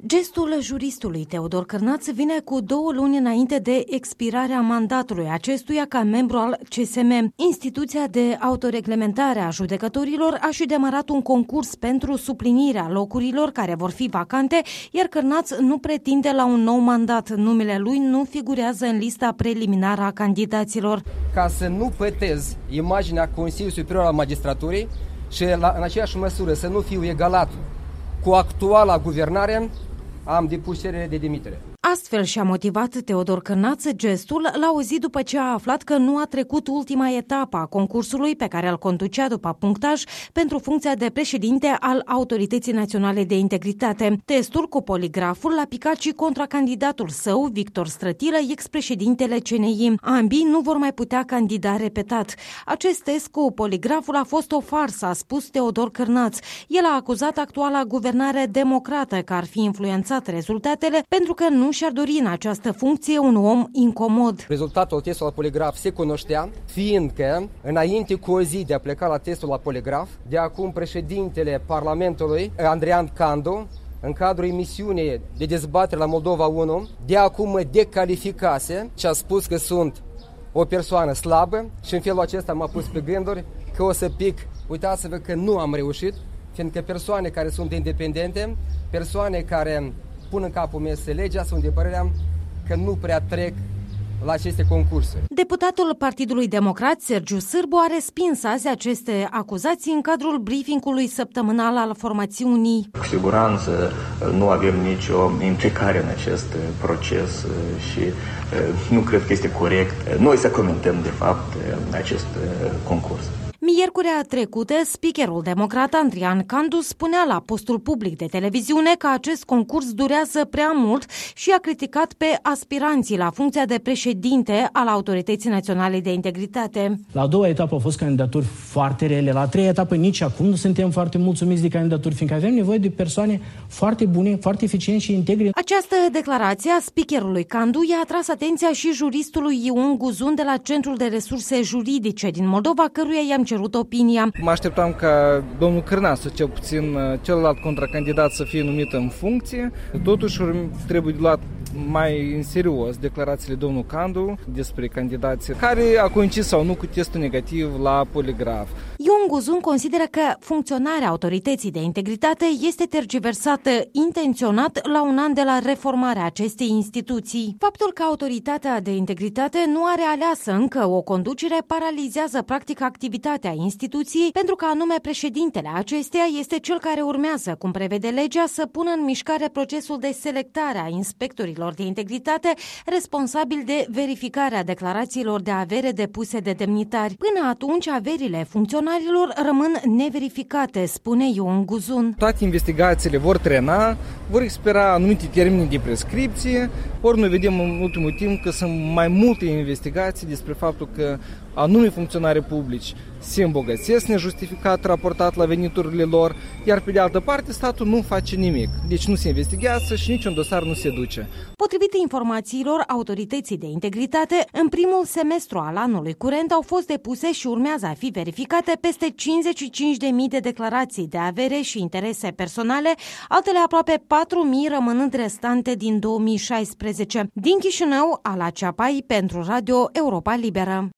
Gestul juristului Teodor Cârnaț vine cu 2 luni înainte de expirarea mandatului acestuia ca membru al CSM. Instituția de autoreglementare a judecătorilor a și demarat un concurs pentru suplinirea locurilor care vor fi vacante, iar Cârnaț nu pretinde la un nou mandat. Numele lui nu figurează în lista preliminară a candidaților. Ca să nu pătez imaginea Consiliului Superior al Magistraturii și în aceeași măsură să nu fiu egalat cu actuala guvernare, am depus cerere de demitere. Astfel și-a motivat Teodor Cârnaț gestul la o zi după ce a aflat că nu a trecut ultima etapă a concursului pe care îl conducea după punctaj pentru funcția de președinte al Autorității Naționale de Integritate. Testul cu poligraful l-a picat și contra candidatul său, Victor Strătilă, ex-președintele CNI. Ambii nu vor mai putea candida repetat. Acest test cu poligraful a fost o farsă, a spus Teodor Cârnaț. El a acuzat actuala guvernare democrată că ar fi influențat rezultatele pentru că nu și-ar dori în această funcție un om incomod. Rezultatul testului la poligraf se cunoștea, fiindcă, înainte cu o zi de a pleca la testul la poligraf, de acum președintele Parlamentului, Andrian Candu, în cadrul emisiunii de dezbatere la Moldova 1, de acum mă decalificase și a spus că sunt o persoană slabă și în felul acesta m-a pus pe gânduri că o să pic. Uitați-vă că nu am reușit, fiindcă persoane care sunt independente, persoane care pun în capul meu legea, sunt de părerea că nu prea trec la aceste concursuri. Deputatul Partidului Democrat, Sergiu Sârbu, a respins azi aceste acuzații în cadrul briefingului săptămânal al formațiunii. Cu siguranță nu avem nicio implicare în acest proces și nu cred că este corect noi să comentăm de fapt acest concurs. Miercurea trecută, speakerul democrat Andrian Candu spunea la postul public de televiziune că acest concurs durează prea mult și a criticat pe aspiranții la funcția de președinte al Autorității Naționale de Integritate. La a doua etapă au fost candidaturi foarte rele, la a treia etapă nici acum nu suntem foarte mulțumiți de candidaturi, fiindcă avem nevoie de persoane foarte bune, foarte eficiente și integre. Această declarație a speakerului Candu i-a atras atenția și juristului Ion Guzun de la Centrul de Resurse Juridice din Moldova, căruia i-am cerut opinia. Mă așteptam ca domnul Cârnaț, cel puțin celălalt contracandidat, să fie numit în funcție. Totuși trebuie luat mai în serios declarațiile domnului Candu despre candidații care a coincis sau nu cu testul negativ la poligraf. Ion Guzun consideră că funcționarea Autorității de Integritate este tergiversată intenționat la un an de la reformarea acestei instituții. Faptul că Autoritatea de Integritate nu are aleasă încă o conducere paralizează practic activitatea instituției, pentru că anume președintele acesteia este cel care urmează, cum prevede legea, să pună în mișcare procesul de selectare a inspectorilor de integritate responsabil de verificarea declarațiilor de avere depuse de demnitari. Până atunci, averile funcționarilor rămân neverificate, spune Ion Guzun. Toate investigațiile vor trena, vor expira anumite termene de prescripție, ori noi vedem în ultimul timp că sunt mai multe investigații despre faptul că anume funcționari publici se îmbogățesc nejustificat raportat la veniturile lor, iar pe de altă parte statul nu face nimic. Deci nu se investigează și niciun dosar nu se duce. Potrivit informațiilor Autorității de Integritate, în primul semestru al anului curent au fost depuse și urmează a fi verificate peste 55.000 de declarații de avere și interese personale, altele aproape 4.000 rămânând restante din 2016. Din Chișinău, Ala Ceapai pentru Radio Europa Liberă.